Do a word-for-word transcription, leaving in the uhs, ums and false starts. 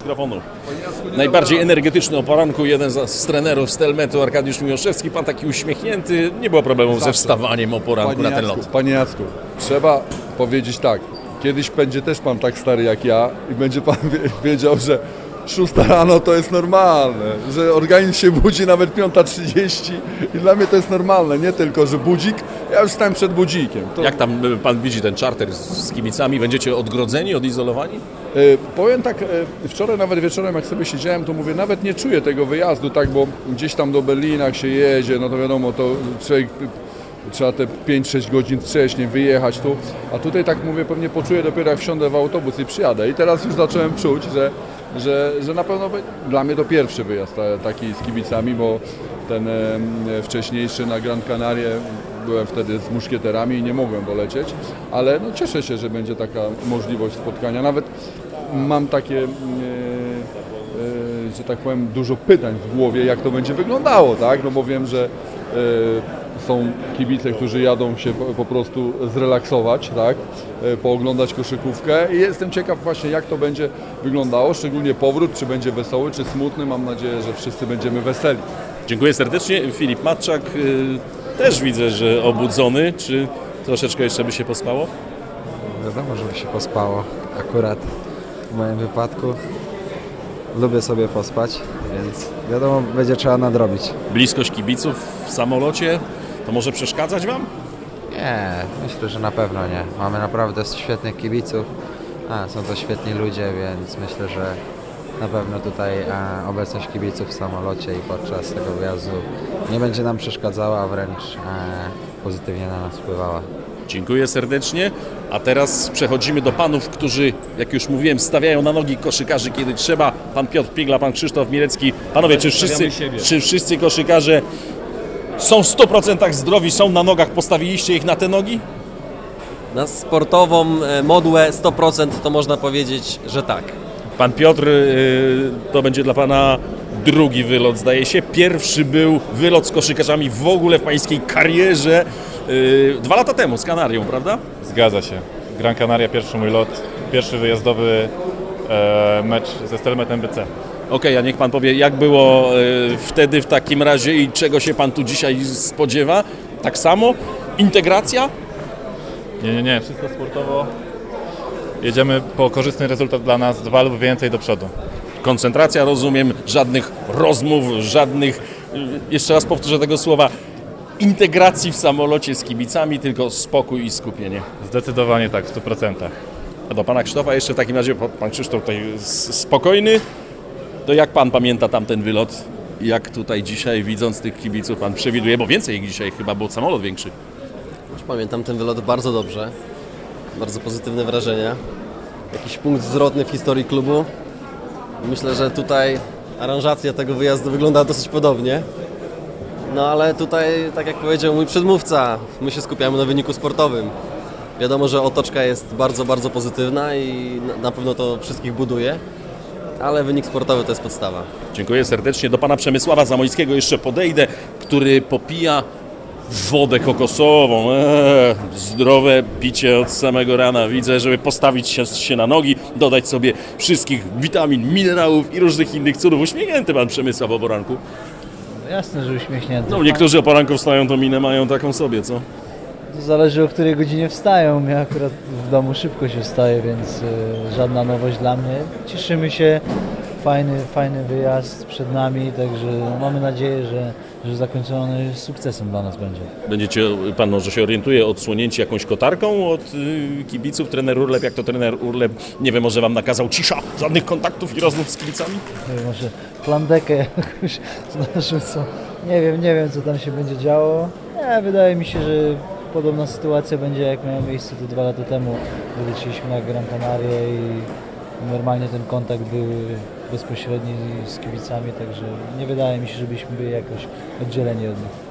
mikrofonu. Najbardziej energetyczny o poranku, jeden z, z trenerów Stelmetu, Arkadiusz Miłoszewski. Pan taki uśmiechnięty, nie było problemów ze wstawaniem o poranku Panie na ten Jacku, lot. Panie Jacku, trzeba powiedzieć tak, kiedyś będzie też pan tak stary jak ja i będzie pan wiedział, że szósta rano to jest normalne, że organizm się budzi nawet piąta trzydzieści i dla mnie to jest normalne, nie tylko, że budzik, ja już stałem przed budzikiem. To... Jak tam pan widzi ten czarter z kibicami? Będziecie odgrodzeni, odizolowani? E, powiem tak, e, wczoraj nawet wieczorem jak sobie siedziałem, to mówię, nawet nie czuję tego wyjazdu, tak, bo gdzieś tam do Berlina jak się jedzie, no to wiadomo, to człowiek... Trzeba te pięć sześć godzin wcześniej wyjechać tu, a tutaj tak mówię, pewnie poczuję dopiero jak wsiądę w autobus i przyjadę. I teraz już zacząłem czuć, że, że, że na pewno dla mnie to pierwszy wyjazd taki z kibicami, bo ten e, wcześniejszy na Gran Canaria byłem wtedy z muszkieterami i nie mogłem dolecieć, ale no, cieszę się, że będzie taka możliwość spotkania. Nawet mam takie, e, e, że tak powiem, dużo pytań w głowie, jak to będzie wyglądało, tak? No bo wiem, że e, są kibice, którzy jadą się po, po prostu zrelaksować, tak? E, pooglądać koszykówkę i jestem ciekaw właśnie, jak to będzie wyglądało, szczególnie powrót, czy będzie wesoły, czy smutny. Mam nadzieję, że wszyscy będziemy weseli. Dziękuję serdecznie. Filip Matczak, y, też widzę, że obudzony. Czy troszeczkę jeszcze by się pospało? Wiadomo, żeby się pospało. Akurat w moim wypadku lubię sobie pospać, więc wiadomo, będzie trzeba nadrobić. Bliskość kibiców w samolocie, to może przeszkadzać wam? Nie, myślę, że na pewno nie. Mamy naprawdę świetnych kibiców, a, są to świetni ludzie, więc myślę, że na pewno tutaj a, obecność kibiców w samolocie i podczas tego wyjazdu nie będzie nam przeszkadzała, a wręcz a, pozytywnie na nas wpływała. Dziękuję serdecznie, a teraz przechodzimy do panów, którzy, jak już mówiłem, stawiają na nogi koszykarzy, kiedy trzeba. Pan Piotr Pigla, pan Krzysztof Mielecki. Panowie, czy wszyscy, czy wszyscy koszykarze są w stu procentach zdrowi, są na nogach, postawiliście ich na te nogi? Na sportową modłę sto procent to można powiedzieć, że tak. Pan Piotr, to będzie dla pana drugi wylot, zdaje się. Pierwszy był wylot z koszykarzami w ogóle w pańskiej karierze dwa lata temu z Kanarią, prawda? Zgadza się. Gran Canaria, pierwszy mój lot, pierwszy wyjazdowy e, mecz ze Stelmetem B C. Okej, okay, a niech pan powie, jak było y, wtedy w takim razie i czego się pan tu dzisiaj spodziewa? Tak samo? Integracja? Nie, nie, nie, wszystko sportowo. Jedziemy po korzystny rezultat dla nas, dwa lub więcej do przodu. Koncentracja, rozumiem, żadnych rozmów, żadnych, y, jeszcze raz powtórzę tego słowa, integracji w samolocie z kibicami, tylko spokój i skupienie. Zdecydowanie tak, w stu procentach. A do pana Krzysztofa jeszcze w takim razie, pan Krzysztof tutaj spokojny, to jak pan pamięta tamten wylot? Jak tutaj dzisiaj, widząc tych kibiców, pan przewiduje, bo więcej ich dzisiaj chyba, był samolot większy. Pamiętam ten wylot bardzo dobrze, bardzo pozytywne wrażenia. Jakiś punkt zwrotny w historii klubu. Myślę, że tutaj aranżacja tego wyjazdu wygląda dosyć podobnie. No ale tutaj, tak jak powiedział mój przedmówca, my się skupiamy na wyniku sportowym. Wiadomo, że otoczka jest bardzo, bardzo pozytywna i na pewno to wszystkich buduje, ale wynik sportowy to jest podstawa. Dziękuję serdecznie. Do pana Przemysława Zamojskiego jeszcze podejdę, który popija wodę kokosową. Eee, zdrowe picie od samego rana. Widzę, żeby postawić się, się na nogi, dodać sobie wszystkich witamin, minerałów i różnych innych cudów. Uśmiechnięty pan Przemysław o poranku. Jasne, że uśmiechnięty. No niektórzy o poranku wstają, to minę mają taką sobie, co? To zależy, o której godzinie wstają. Ja akurat w domu szybko się wstaję, więc y, żadna nowość dla mnie. Cieszymy się, fajny, fajny wyjazd przed nami, także mamy nadzieję, że, że zakończony sukcesem dla nas będzie. Będziecie, pan może się orientuje, odsłonięci jakąś kotarką od y, kibiców? Trener Urlep, jak to trener Urlep, nie wiem, może wam nakazał cisza, żadnych kontaktów i rozmów z kibicami? Nie wiem, może plandekę jakąś narzucą. Nie wiem, nie wiem, co tam się będzie działo. Nie, wydaje mi się, że podobna sytuacja będzie, jak miała miejsce to dwa lata temu. Wyleciliśmy na Gran Canaria i normalnie ten kontakt był bezpośredni z kibicami, także nie wydaje mi się, żebyśmy byli jakoś oddzieleni od nich.